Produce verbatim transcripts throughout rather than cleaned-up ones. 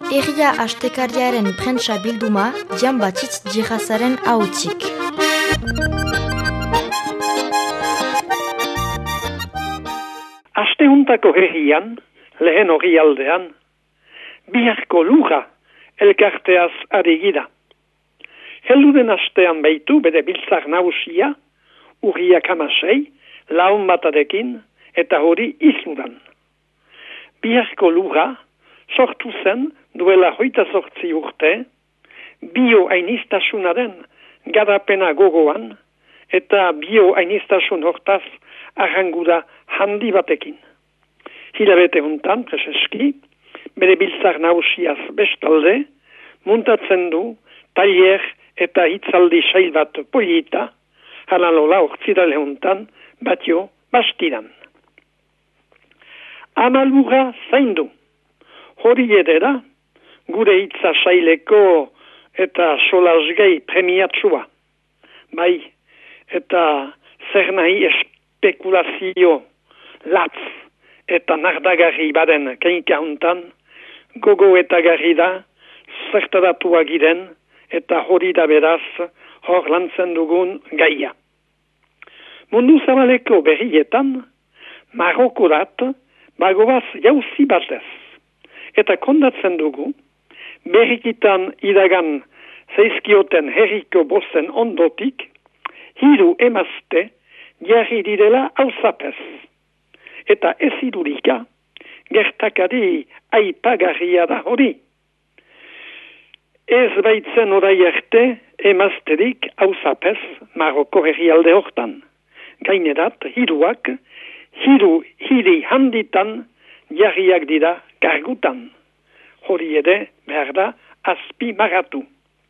Herria astekariaren prentsa bilduma Gianbattist Girasaren ahotzik. Astehuntako herrian, lehen hori aldean, biharko lura elkarteaz adigida. Helduden astean baitu bere biltzar nausia, urriak hamasei, laun batadekin eta hori izudan. Biharko lura sortu zen duela hoita sortzi urte, bio-ainistasunaren garapena gogoan eta bio-ainistasun hortaz arranguda handi batekin. Hilabete hontan, preseski, bere biltzar nausiaz bestalde, muntatzen du tailer eta hitzaldi sail bat polita, halalola ortzidale hontan, batio bastidan. Amalura zaindu. Hori edera, gure hitza saileko eta solasgei premiatsua. Bai, eta zer nahi espekulazio latz eta nardagarri baden keinka hontan, gogo eta garri da, zertaratua giren eta hori da beraz hor lantzen dugun gaia. Mundu zabaleko berrietan, Marokorat bagoaz jauzi batez. Eta kondatzen dugu, berrikitan idagan zeizkioten herriko bozen ondotik, hiru emazte jarri direla hauzapez. Eta ez idurika, gertakari aipagarria da hori. Ez baitzen orai arte emazterik hauzapez Maroko herrialde hortan. Gainerat, hiruak, hiru hiri handitan jarriak dira kargutan. Hori ere, behar da, azpi maratu.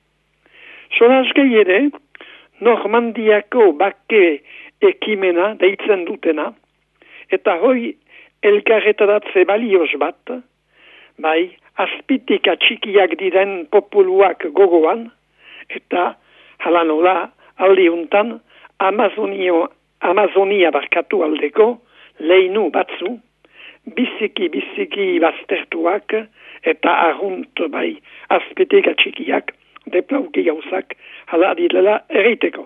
Solasgei ere, Normandiako bake ekimena deitzen dutena, eta hoi elkarretaratze balioz bat, bai, azpitik atxikiak diren populuak gogoan, eta halanola aldiuntan Amazonio, Amazonia barkatu aldeko leinu batzu, biziki-biziki baztertuak eta arrunt bai azpitik atxikiak deplauki gauzak hala direla erreiteko.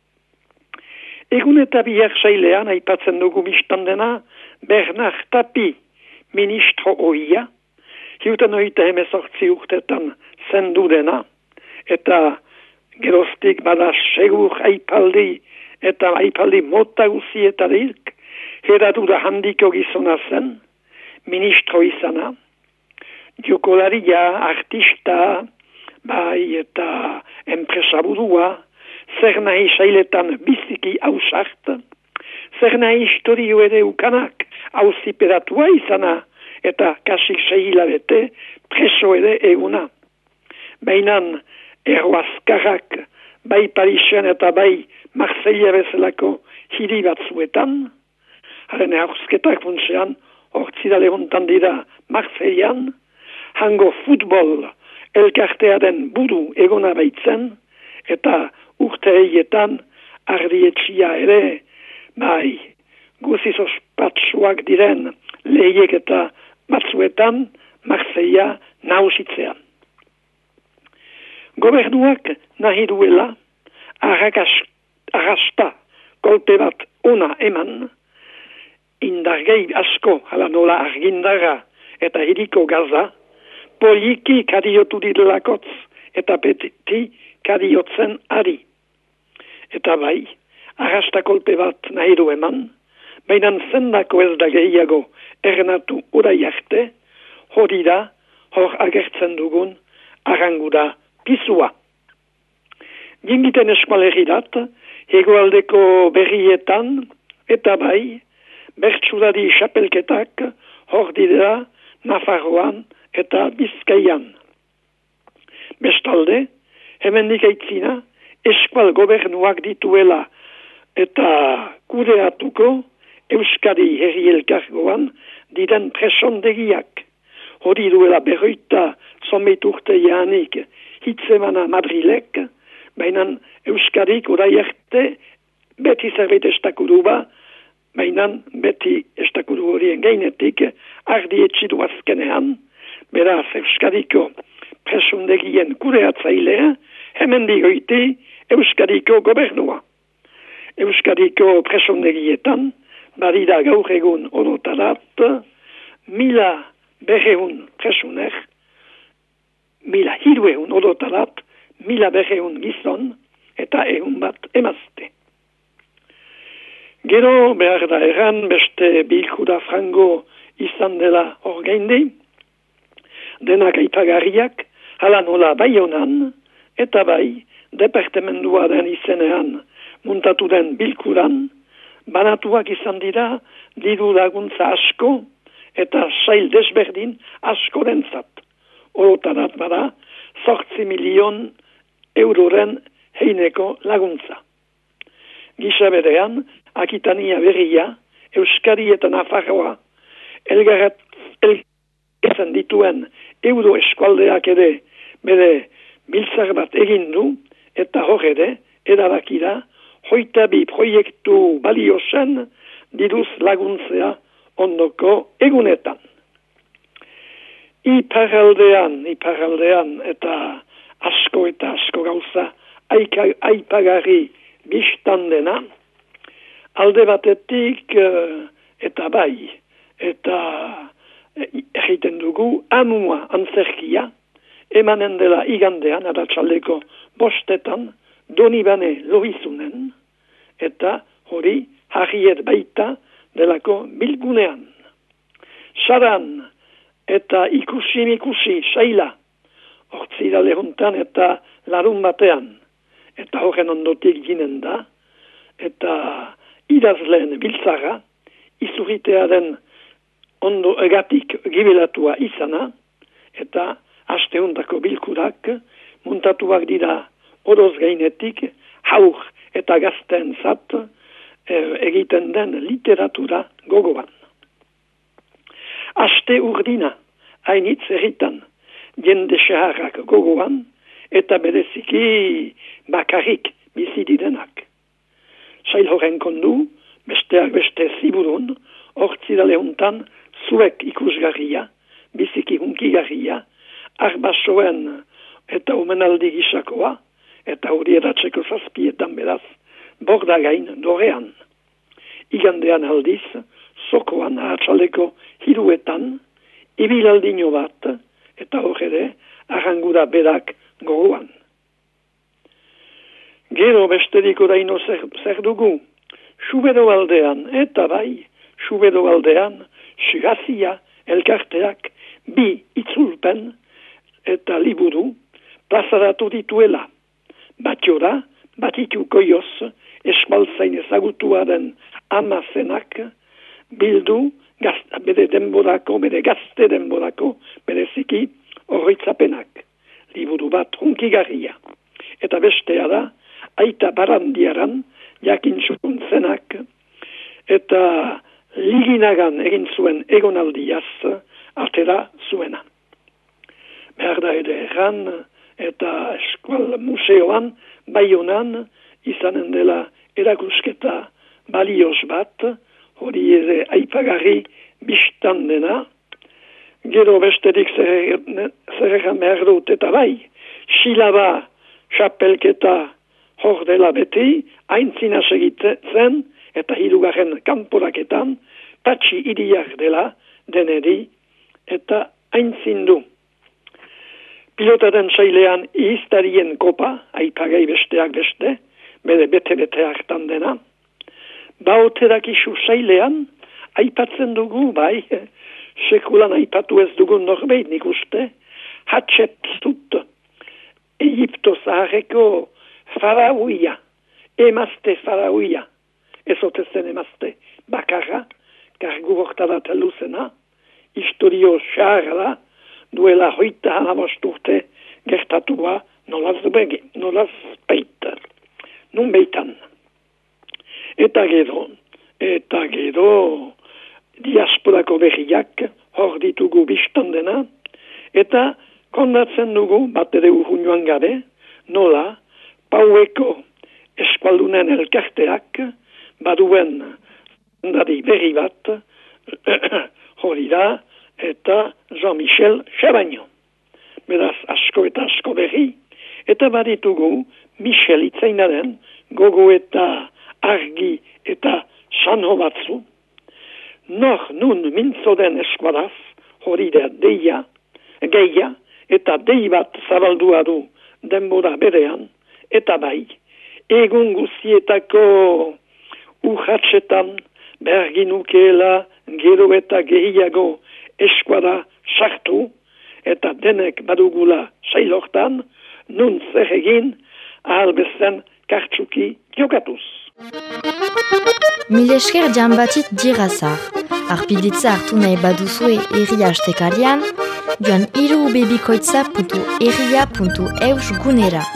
Egun eta bihar sailean aipatzen dugu biztandena Bernard Tapie ministro oia, hiuten oita hemezortzi urtetan zendu dena, eta geroztik bada segur aipaldi eta aipaldi mota guzietarik, heradura handiko gizona zen, ministro izana, jokolaria, artista, bai eta enpresaburua, zer nahi sailetan biziki hausart, zer nahi historio ere ukanak hauziperatua izana, eta kasik sehilabete preso ere eguna. Bainan erroazkarrak, bai Parisen eta bai Marseille bezalako hiri batzuetan, haren hauzketak funtsean, hortzidale hontan dira Marseillean, hango futbol elkartearen buru egona baitzen, eta urte eietan ardietxia ere, bai, guziz ospatsuak diren lehiek eta batzuetan Marseilla nausitzean. Gobernuak nahi duela arrasta kolpe bat ona eman, indargei asko hala nola argindara eta hiriko gaza, poliki kadiotu didelakotz eta beti kadiotzen ari. Eta bai, arrasta kolpe bat nahi du eman, bainan zendako ez da gehiago ernatu orai arte, hori da, hor agertzen dugun, arranguda pisua. Jingiten eskualeridat, hegoaldeko berrietan, eta bai, bertsulari xapelketak, hor dira, Nafarroan eta Bizkaian. Bestalde, hemendik aitzina, eskual gobernuak dituela eta kudeatuko Euskadi herri elkargoan diren presondegiak. Hori duela berroita zomeit urte jaanik hitzemana Madrilek, baina Euskadik orai arte beti zerbait estakuru ba, baina beti estakuru horien gainetik ardi etxidu azkenean, beraz Euskadiko presundegien kudeatzailea, hemen digoiti Euskadiko gobernua. Euskadiko presundegietan, badira gaur egun orotarat, mila berreun presuner, mila hirueun orotarat, mila berreun gizon, eta egun bat emazte. Gero behar da erran beste bilkura frango izan dela orgaindi, denak aipagarriak, hala nola bai honan, eta bai departemendua den izenean muntatu den bilkuran, banatuak izan dira diru laguntza asko eta sail desberdin asko dentzat. Orotarat bada, zortzi milion euroren heineko laguntza. Gisa berean, Akitania berria, Euskadi eta Nafarroa, elgarrat elgartzen dituen euro eskualdeak ere bere biltzar bat egin du, eta hor ere, erabakira, hoita bi proiektu balio zen, diruz laguntzea ondoko egunetan. Iparaldean, iparaldean, eta asko eta asko gauza, aika, aipagarri biztan dena, alde batetik eta bai, eta egiten dugu amua antzerkia, emanen dela igandean, aratsaleko bostetan, Donibane Loizunen, eta hori harriet baita delako bilgunean. Saran eta ikusi ikusi saila, hortzira lehuntan eta larun batean, eta horren ondotik ginen da, eta idazleen biltzara, izurritearen ondo egatik gibelatua izana, eta asteuntako bilkurak muntatuak dira oroz gainetik, haur eta gazten zat e, egiten den literatura gogoan. Aste urdina, hainitz erritan, jende seharrak gogoan, eta bereziki bakarrik bizididenak. Sail horren kondu, besteak beste ziburun, hortzira lehuntan, zuek ikusgarria, biziki hunkigarria, arbasoen eta omenaldi gisakoa, eta hori eratzeko zazpietan beraz, bordagain dorean. Igandean aldiz, zokoan ahatsaleko hiruetan, ibilaldino bat, eta horre, arrangura berak gogoan. Gero besterik oraino zer, zer dugu, Subero aldean, eta bai, Subero aldean, Suazia, elkarteak, bi itzulpen, eta liburu, plazaratu dituela. Batiora, batitu goioz, eskualtzain ezagutuaren amazenak, bildu, gazta, bere denborako, bere gazte denborako, bereziki horritzapenak. Liburu bat hunkigarria. Eta bestea da, aita barandiaran, jakin zukuntzenak, eta liginagan egin zuen egonaldiaz, atera zuena. Behar da ere erran, eta eskual museoan, Baionan, izanen dela erakusketa balioz bat, hori ere aipagarri biztan dena. Gero besterik zerregan behar dut, eta bai, silaba xapelketa hor dela beti, aintzina segitzen, eta hirugarren kanporaketan, patxi iriak dela, deneri, eta aintzindu. Pilotaren sailean ihiztarien kopa, aipagai besteak beste, bere bete-bete hartan dena. Baoterak isu sailean, aipatzen dugu, bai, sekulan aipatu ez dugun norbeit nik uste, Hatshepsut, Egipto zaharreko farauia, emazte farauia, ezotezen emazte bakarra, kargu hortadat luzena, historio xarra, duela hoita halabosturte gertatua nolaz begi, nolaz peita, nun beitan. Eta gero, eta gero, diasporako berriak hor ditugu biztan dena, eta kondatzen dugu, bat ere urruñoan gabe, nola, paueko eskualdunen elkarteak, baduen zendari berri bat, hori da, eta Jean-Michel Chabagnon. Beraz, asko eta asko berri, eta baditugu Michel Itzainaren gogo eta argi eta sanho batzu. Nor nun mintzo den eskuadaz, hori da deia, geia, eta dei bat zabaldua du denbora berean, eta bai, egun guzietako urratxetan berginukeela gero eta gehiago eskuada sartu, eta denek badugula sailortan, nun zer egin, ahal bezen kartsuki jokatuz. Mil esker Jean-Baptiste Dirazar. Arpilditza hartu nahi baduzue erria astekarian, joan hiru bebikoitza puntu erria puntu eus gunera.